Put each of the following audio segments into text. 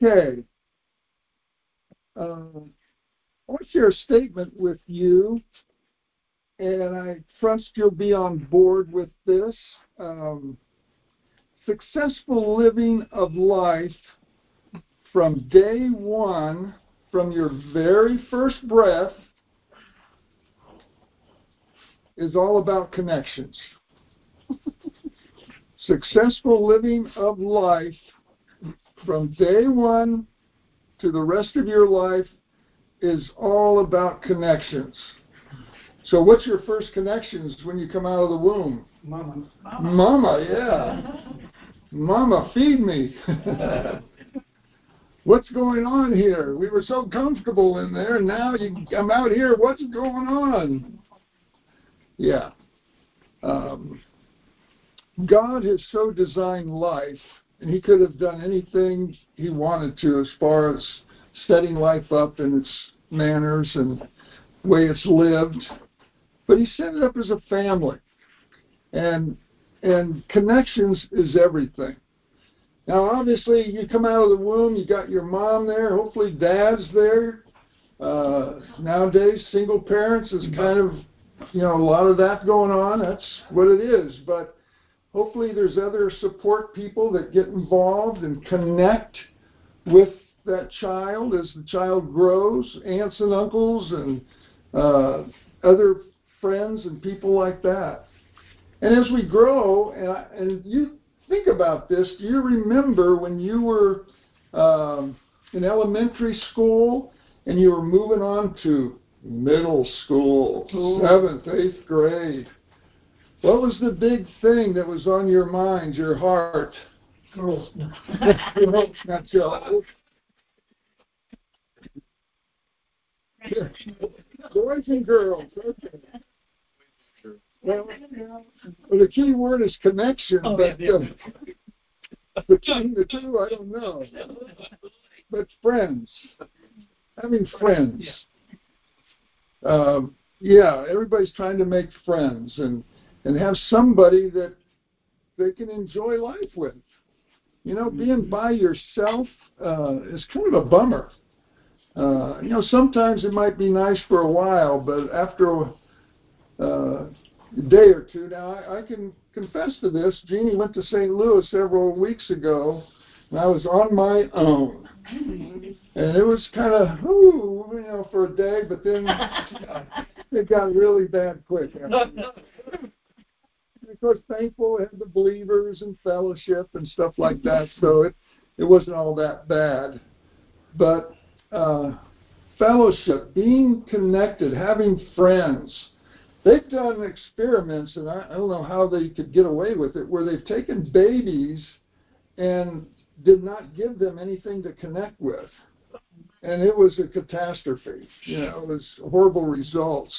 Okay. I want to share a statement with you, and I trust you'll be on board with this. Successful living of life from day one, from your very first breath, is all about connections. Successful living of life from day one to the rest of your life is all about connections. So what's your first connections when you come out of the womb? Mama. Mama, yeah. Mama, feed me. What's going on here? We were so comfortable in there, and now you come out here, what's going on? Yeah. God has so designed life, and he could have done anything he wanted to as far as setting life up in its manners and the way it's lived. But he set it up as a family. And connections is everything. Now, obviously, you come out of the womb, you got your mom there, hopefully dad's there. Nowadays, single parents is kind of, a lot of that going on. That's what it is. But hopefully there's other support people that get involved and connect with that child as the child grows, aunts and uncles and other friends and people like that. And as we grow, and you think about this, do you remember when you were in elementary school and you were moving on to middle school, 7th, 8th grade? What was the big thing that was on your mind, your heart? Girls. Not so. Boys and girls. Okay. Well, the key word is connection, but between the two, I don't know. But friends, having friends. Everybody's trying to make friends and have somebody that they can enjoy life with. Being by yourself is kind of a bummer. Sometimes it might be nice for a while, but after a day or two, now I can confess to this. Jeannie went to St. Louis several weeks ago, and I was on my own. And it was kind of, for a day, but then it got really bad quick. Of course, thankful I had the believers and fellowship and stuff like that, so it wasn't all that bad. But fellowship, being connected, having friends. They've done experiments, and I don't know how they could get away with it, where they've taken babies and did not give them anything to connect with. And it was a catastrophe. It was horrible results.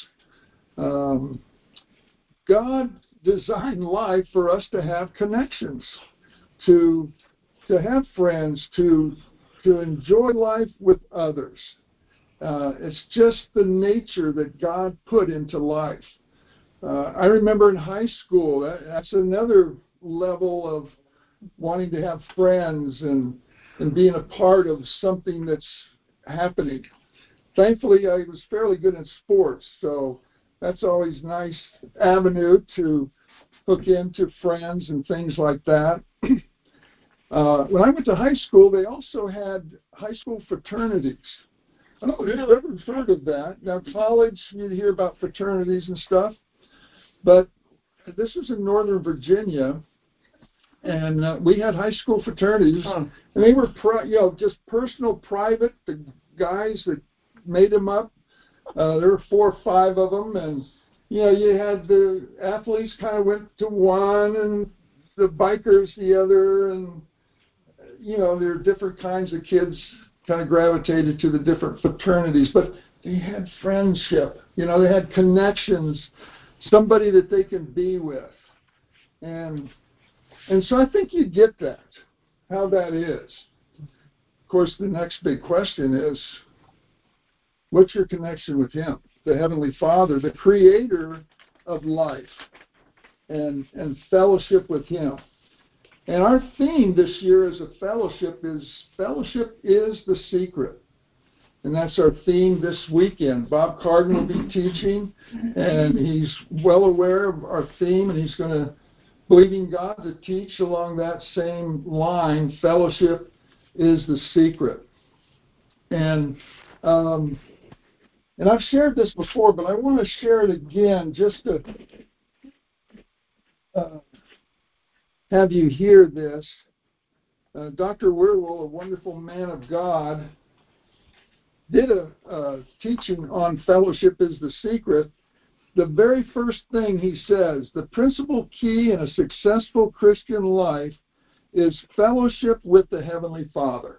God designed life for us to have connections, to have friends, to enjoy life with others. It's just the nature that God put into life. I remember in high school, that's another level of wanting to have friends and being a part of something that's happening. Thankfully, I was fairly good in sports, so that's always a nice avenue to hook into friends and things like that. When I went to high school, they also had high school fraternities. I don't know if you've ever heard of that. Now, college, you hear about fraternities and stuff, but this was in Northern Virginia, and we had high school fraternities, and they were just personal, private. The guys that made them up, there were 4 or 5 of them, and you had the athletes kind of went to one, and the bikers the other, and there are different kinds of kids kind of gravitated to the different fraternities, but they had friendship. They had connections, somebody that they can be with, and so I think you get that, how that is. Of course, the next big question is, what's your connection with Him, the Heavenly Father, the Creator of life, and fellowship with Him? And our theme this year as a fellowship is the secret. And that's our theme this weekend. Bob Cardin will be teaching, and he's well aware of our theme, and he's going to, believing God, to teach along that same line. Fellowship is the secret. And I've shared this before, but I want to share it again just to have you hear this. Dr. Wierwille, a wonderful man of God, did a teaching on fellowship is the secret. The very first thing he says, the principal key in a successful Christian life is fellowship with the Heavenly Father.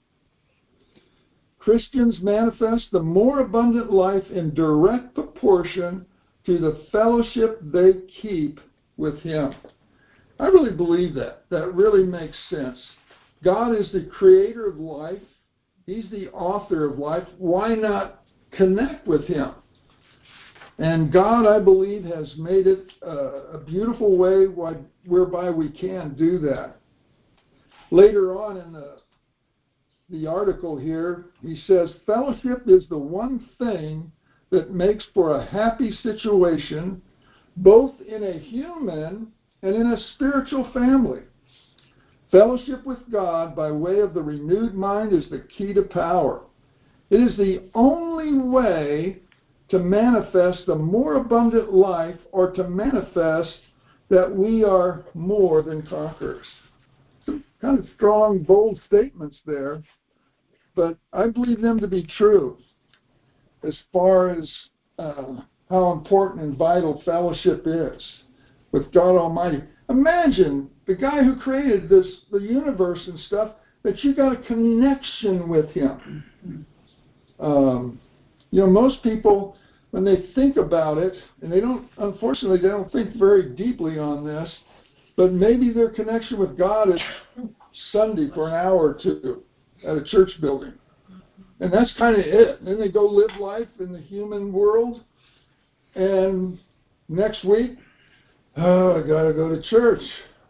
Christians manifest the more abundant life in direct proportion to the fellowship they keep with Him. I really believe that. That really makes sense. God is the creator of life. He's the author of life. Why not connect with Him? And God, I believe, has made it a beautiful way whereby we can do that. Later on in the article here, he says, fellowship is the one thing that makes for a happy situation, both in a human and in a spiritual family. Fellowship with God by way of the renewed mind is the key to power. It is the only way to manifest a more abundant life, or to manifest that we are more than conquerors. Some kind of strong, bold statements there, but I believe them to be true as far as how important and vital fellowship is with God Almighty. Imagine the guy who created the universe and stuff, that you got a connection with Him. Most people, when they think about it, and unfortunately, they don't think very deeply on this, but maybe their connection with God is Sunday for an hour or two at a church building. And that's kind of it. And then they go live life in the human world, and next week, I gotta go to church.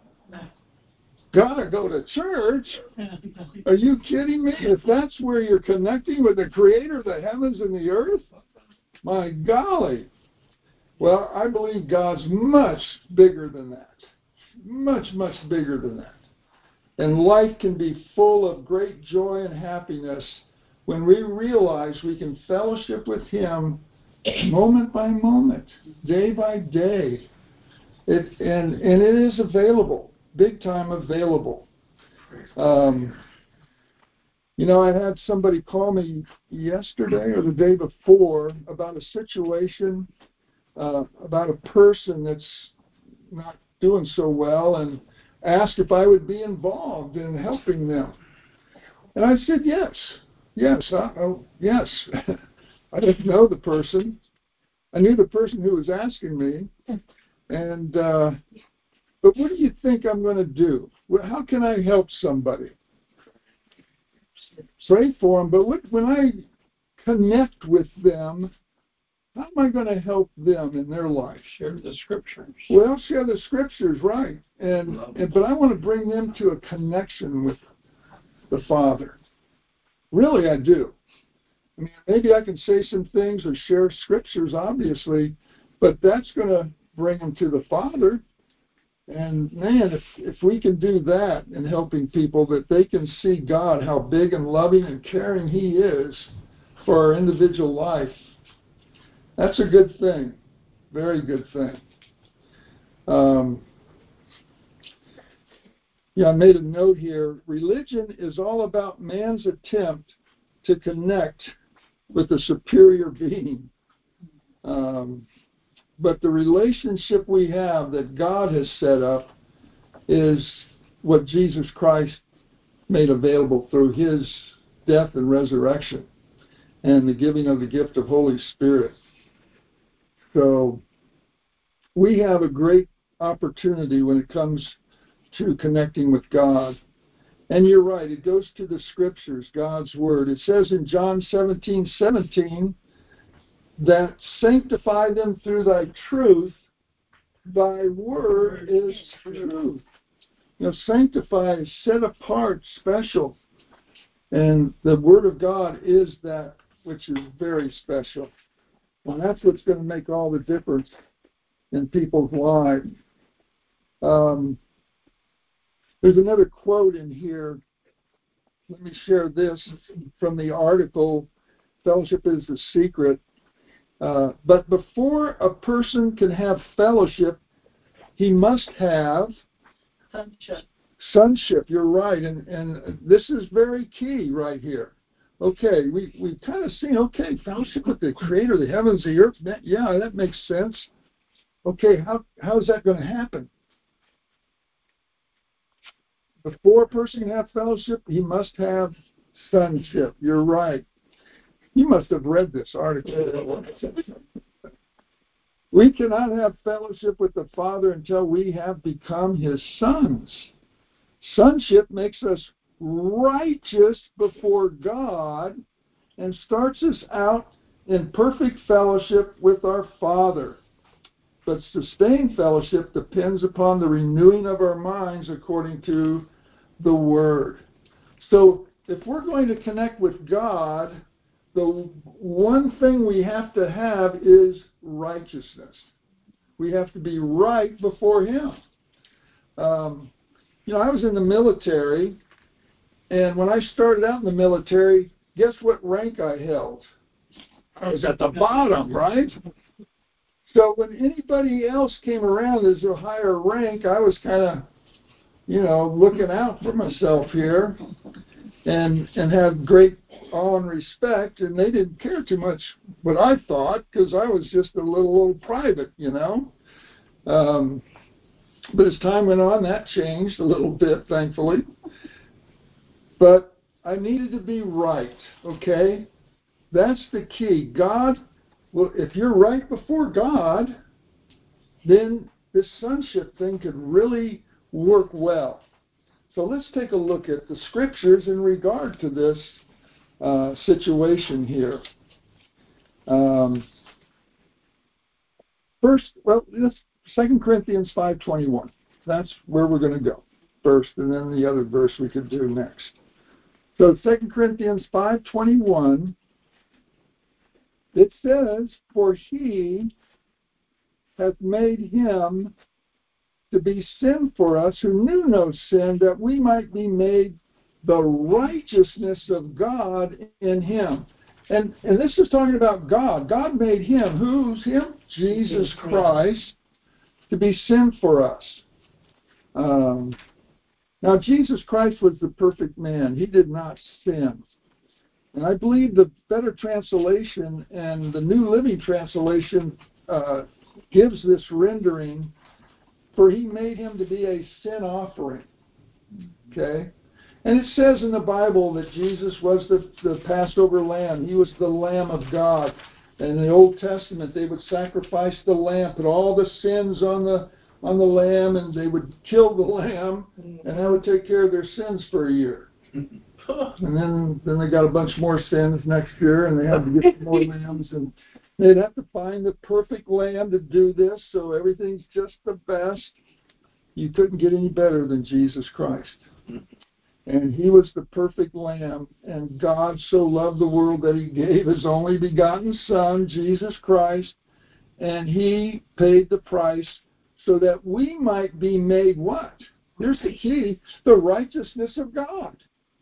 Gotta go to church? Are you kidding me? If that's where you're connecting with the Creator of the heavens and the earth, my golly. Well, I believe God's much bigger than that. Much, much bigger than that. And life can be full of great joy and happiness when we realize we can fellowship with Him moment by moment, day by day. And it is available, big time available. I had somebody call me yesterday or the day before about a situation, about a person that's not doing so well, and asked if I would be involved in helping them. And I said yes. Yes. I didn't know the person. I knew the person who was asking me. And but what do you think I'm going to do? How can I help somebody? Pray for them. But when I connect with them, how am I going to help them in their life? Share the scriptures. Well, share the scriptures, right? But I want to bring them to a connection with the Father. Really, I do. I mean, maybe I can say some things or share scriptures, obviously, but that's going to bring them to the Father. And man, if we can do that in helping people, that they can see God, how big and loving and caring He is for our individual life, that's a good thing. Very good thing. I made a note here. Religion is all about man's attempt to connect with a superior being. But the relationship we have that God has set up is what Jesus Christ made available through His death and resurrection and the giving of the gift of Holy Spirit. So we have a great opportunity when it comes to connecting with God. And you're right, it goes to the Scriptures, God's Word. It says in John 17:17, that sanctify them through thy truth, thy word is truth. Sanctify is set apart, special. And the Word of God is that which is very special. And that's what's going to make all the difference in people's lives. There's another quote in here. Let me share this from the article, Fellowship is the Secret. But before a person can have fellowship, he must have Sonship. Sonship. You're right. And this is very key right here. Okay, we've kind of seen, fellowship with the Creator, the heavens, the earth. Yeah, that makes sense. Okay, how is that going to happen? Before a person can have fellowship, he must have sonship. You're right. You must have read this article. We cannot have fellowship with the Father until we have become His sons. Sonship makes us righteous before God and starts us out in perfect fellowship with our Father. But sustained fellowship depends upon the renewing of our minds according to the Word. So if we're going to connect with God, the one thing we have to have is righteousness. We have to be right before Him. I was in the military, and when I started out in the military, guess what rank I held? I was at the bottom, right? So when anybody else came around as a higher rank, I was kind of, looking out for myself here and had great awe and respect, and they didn't care too much what I thought because I was just a little private, But as time went on, that changed a little bit, thankfully. But I needed to be right, okay? That's the key. God, well, if you're right before God, then this sonship thing could really work well. So let's take a look at the scriptures in regard to this situation here. First, 2 Corinthians 5:21. That's where we're going to go first, and then the other verse we could do next. So 2 Corinthians 5:21, it says, "For He hath made Him to be sin for us who knew no sin, that we might be made the righteousness of God in Him." And this is talking about God. God made Him. Who's Him? Jesus Christ, to be sin for us. Now, Jesus Christ was the perfect man. He did not sin. And I believe the better translation and the New Living Translation gives this rendering, "For He made Him to be a sin offering." Okay? And it says in the Bible that Jesus was the Passover lamb. He was the Lamb of God. And in the Old Testament, they would sacrifice the lamb, put all the sins on the lamb, and they would kill the lamb, and that would take care of their sins for a year. And then they got a bunch more sins next year, and they had to get some more lambs, and they'd have to find the perfect lamb to do this, so everything's just the best. You couldn't get any better than Jesus Christ. And He was the perfect lamb, and God so loved the world that He gave His only begotten Son, Jesus Christ, and He paid the price so that we might be made what? Here's the key: the righteousness of God.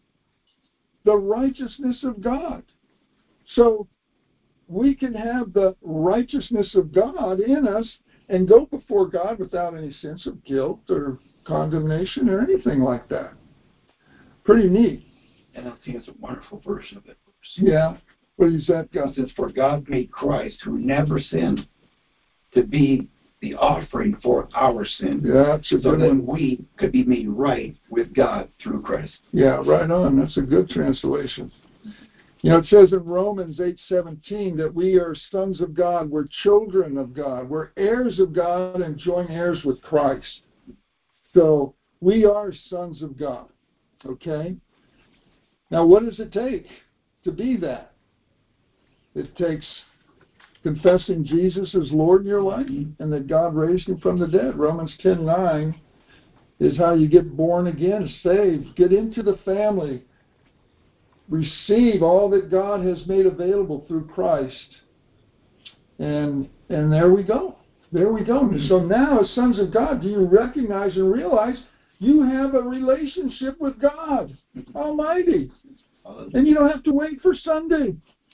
The righteousness of God. So we can have the righteousness of God in us and go before God without any sense of guilt or condemnation or anything like that. Pretty neat. And I think it's a wonderful version of that verse. Yeah. What is that, Gus? It says, "For God made Christ, who never sinned, to be the offering for our sin, Yeah, that's a so good that one. we could be made right with God through Christ." Yeah, right on. That's a good translation. It says in Romans 8:17 that we are sons of God, we're children of God, we're heirs of God and joint heirs with Christ. So we are sons of God. Okay? Now, what does it take to be that? It takes confessing Jesus as Lord in your life and that God raised Him from the dead. Romans 10:9 is how you get born again, saved, get into the family, receive all that God has made available through Christ. And there we go. There we go. So now, as sons of God, do you recognize and realize you have a relationship with God Almighty? And you don't have to wait for Sunday.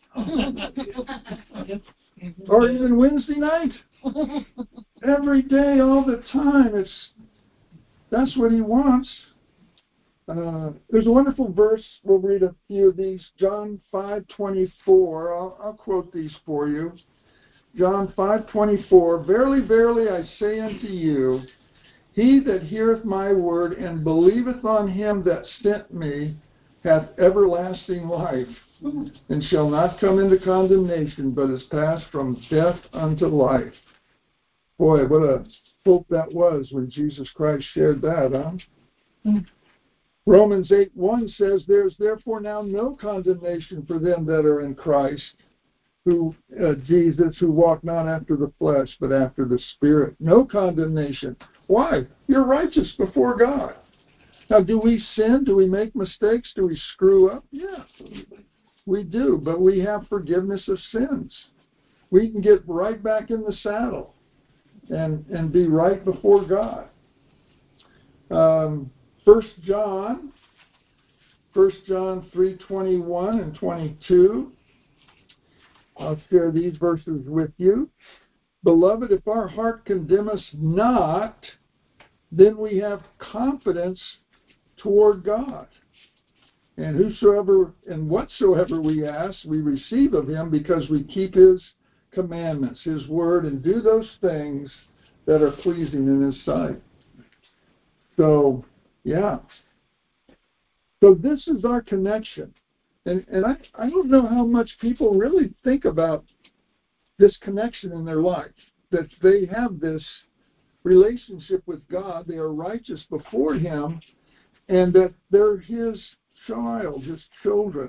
Or even Wednesday night. Every day, all the time. That's what He wants. There's a wonderful verse. We'll read a few of these. John 5:24. I'll quote these for you. John 5:24. Verily, verily, I say unto you, he that heareth my word and believeth on him that sent me hath everlasting life, and shall not come into condemnation, but is passed from death unto life. Boy, what a hope that was when Jesus Christ shared that, huh? Romans 8:1 says, there is therefore now no condemnation for them that are in Christ, Jesus, who walk not after the flesh, but after the Spirit. No condemnation. Why? You're righteous before God. Now, do we sin? Do we make mistakes? Do we screw up? Yeah, we do, but we have forgiveness of sins. We can get right back in the saddle and be right before God. 1 John 3:21 and 22. I'll share these verses with you. Beloved, if our heart condemn us not, then we have confidence toward God. And whosoever and whatsoever we ask, we receive of Him, because we keep His commandments, His word, and do those things that are pleasing in His sight. So, yeah. So this is our connection. And I don't know how much people really think about this connection in their life, that they have this relationship with God, they are righteous before Him, and that they're His child, His children.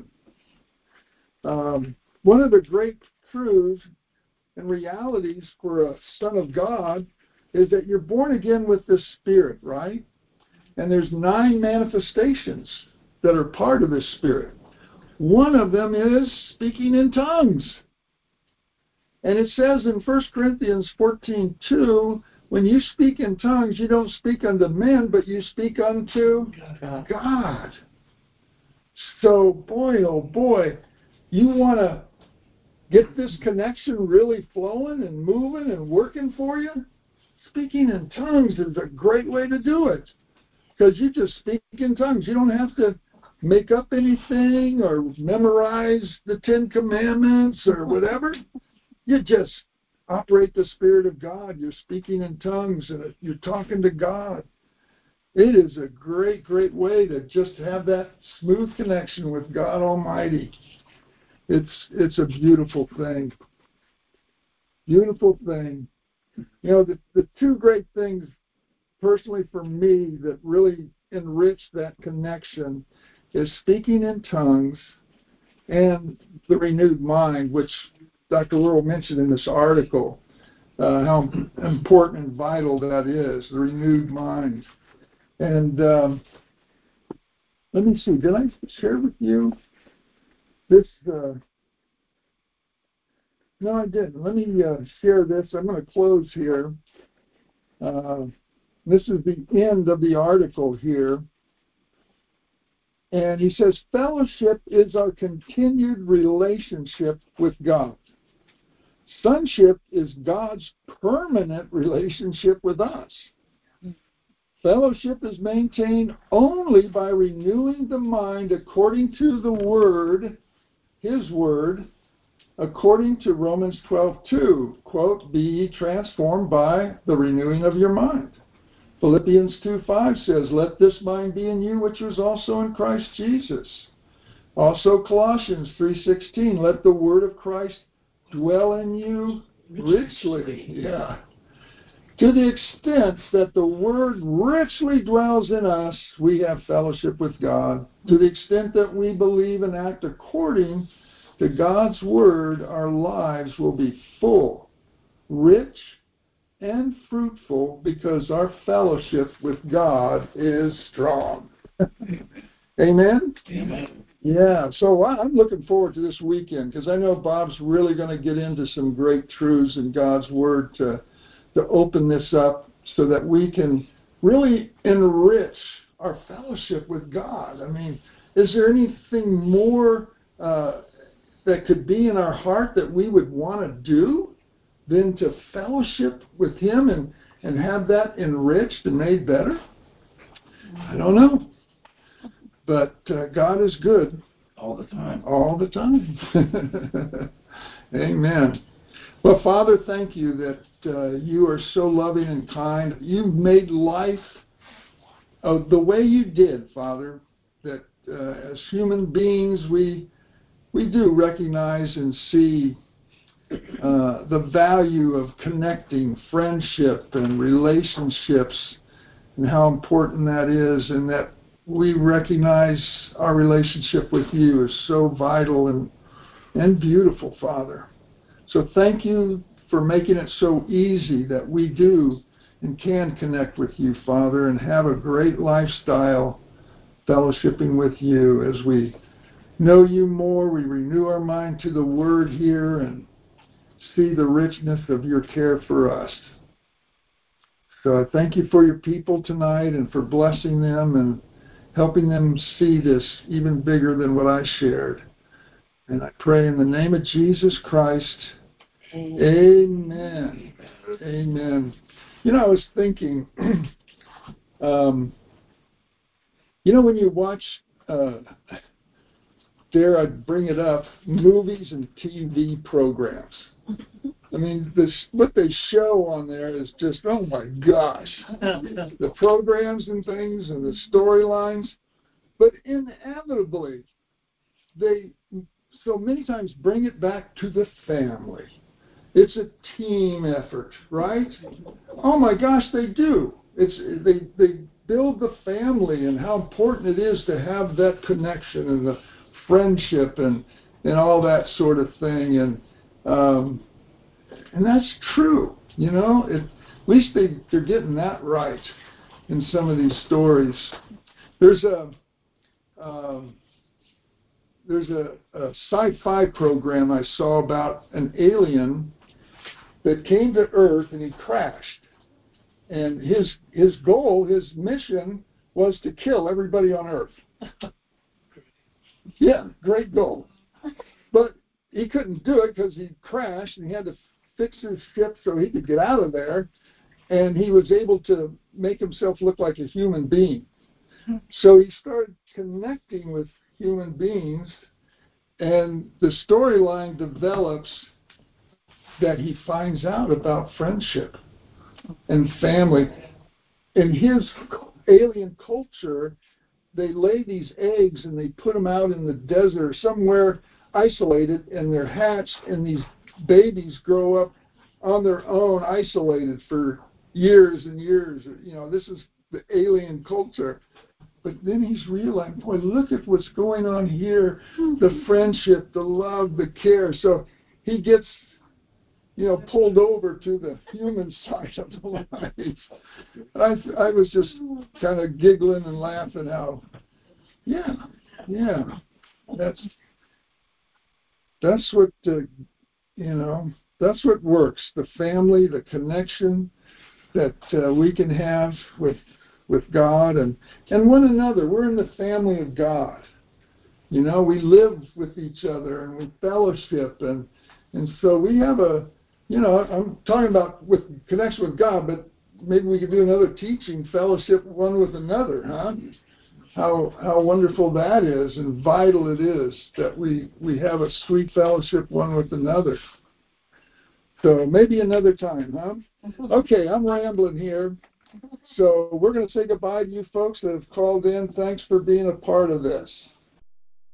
One of the great truths and realities for a son of God is that you're born again with the Spirit, right? And there's 9 manifestations that are part of this Spirit. One of them is speaking in tongues. And it says in 1 Corinthians 14:2, when you speak in tongues, you don't speak unto men, but you speak unto God. So, boy, oh boy, you want to get this connection really flowing and moving and working for you? Speaking in tongues is a great way to do it, because you just speak in tongues. You don't have to make up anything or memorize the 10 Commandments or whatever. You just operate the Spirit of God. You're speaking in tongues and you're talking to God. It is a great, great way to just have that smooth connection with God Almighty. It's a beautiful thing. Beautiful thing. You know, the 2 great things personally for me that really enrich that connection is speaking in tongues and the renewed mind, which Dr. Worrell mentioned in this article, how important and vital that is, the renewed mind. And let me see, did I share with you this? No, I didn't. Let me share this. I'm going to close here. This is the end of the article here. And he says, fellowship is our continued relationship with God. Sonship is God's permanent relationship with us. Fellowship is maintained only by renewing the mind according to the Word, His Word, according to Romans 12:2, quote, be ye transformed by the renewing of your mind. Philippians 2:5 says, let this mind be in you, which was also in Christ Jesus. Also Colossians 3:16, let the word of Christ dwell in you richly. Yeah. To the extent that the word richly dwells in us, we have fellowship with God. To the extent that we believe and act according to God's word, our lives will be full, rich, and fruitful because our fellowship with God is strong. Amen? Amen. Yeah, so I'm looking forward to this weekend because I know Bob's really going to get into some great truths in God's Word to open this up so that we can really enrich our fellowship with God. I mean, is there anything more that could be in our heart that we would want to do than to fellowship with Him and have that enriched and made better? I don't know. But God is good. All the time. All the time. Amen. Well, Father, thank you that you are so loving and kind. You've made life the way you did, Father, that as human beings we do recognize and see the value of connecting, friendship and relationships, and how important that is, and that we recognize our relationship with you is so vital and beautiful, Father. So thank you for making it so easy that we do and can connect with you, Father, and have a great lifestyle fellowshipping with you. As we know you more, we renew our mind to the Word here and see the richness of your care for us. So I thank you for your people tonight and for blessing them and helping them see this even bigger than what I shared. And I pray in the name of Jesus Christ. Amen. Amen. You know, I was thinking, when you watch, dare I bring it up, movies and TV programs. I mean, what they show on there is just, oh my gosh. The programs and things and the storylines. But inevitably, they so many times bring it back to the family. It's a team effort, right? Oh my gosh, they do. They build the family and how important it is to have that connection and the friendship and all that sort of thing. And that's true, at least they're getting that right in some of these stories. There's a sci-fi program I saw about an alien that came to Earth and he crashed. And his goal, his mission was to kill everybody on Earth. Yeah, great goal. But he couldn't do it because he crashed and he had to fix his ship so he could get out of there. And he was able to make himself look like a human being. So he started connecting with human beings, and the storyline develops that he finds out about friendship and family. In his alien culture, they lay these eggs and they put them out in the desert somewhere isolated, and they're hatched, and these babies grow up on their own, isolated for years and years. This is the alien culture. But then he's realizing, boy, look at what's going on here, the friendship, the love, the care. So he gets, pulled over to the human side of the life. I was just kind of giggling and laughing how, yeah, that's what, that's what works. The family, the connection that we can have with God and one another. We're in the family of God. We live with each other and we fellowship and so we have I'm talking about with connection with God, but maybe we could do another teaching, fellowship one with another, huh? How wonderful that is and vital it is that we have a sweet fellowship one with another. So maybe another time, huh? Okay, I'm rambling here. So we're going to say goodbye to you folks that have called in. Thanks for being a part of this.